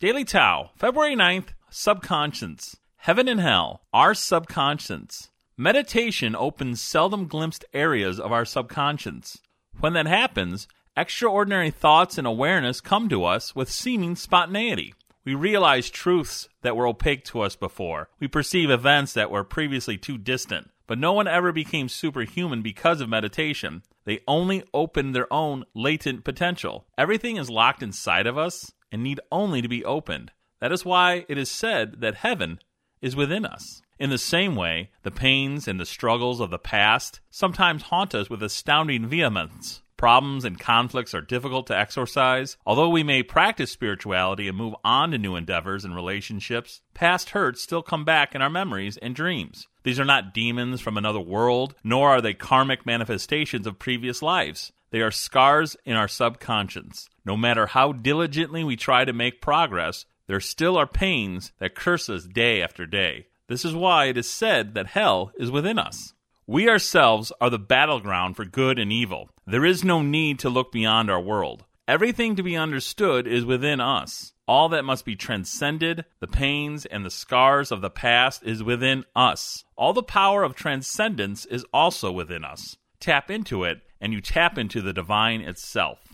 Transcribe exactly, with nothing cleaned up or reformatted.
Daily Tao, February ninth, Subconscious. Heaven and Hell, our subconscious. Meditation opens seldom glimpsed areas of our subconscious. When that happens, extraordinary thoughts and awareness come to us with seeming spontaneity. We realize truths that were opaque to us before. We perceive events that were previously too distant. But no one ever became superhuman because of meditation. They only opened their own latent potential. Everything is locked inside of us and need only to be opened. That is why it is said that heaven is within us. In the same way, the pains and the struggles of the past sometimes haunt us with astounding vehemence. Problems and conflicts are difficult to exorcise. Although we may practice spirituality and move on to new endeavors and relationships, past hurts still come back in our memories and dreams. These are not demons from another world, nor are they karmic manifestations of previous lives. They are scars in our subconscious. No matter how diligently we try to make progress, there still are pains that curse us day after day. This is why it is said that hell is within us. We ourselves are the battleground for good and evil. There is no need to look beyond our world. Everything to be understood is within us. All that must be transcended, the pains and the scars of the past, is within us. All the power of transcendence is also within us. Tap into it, and you tap into the divine itself.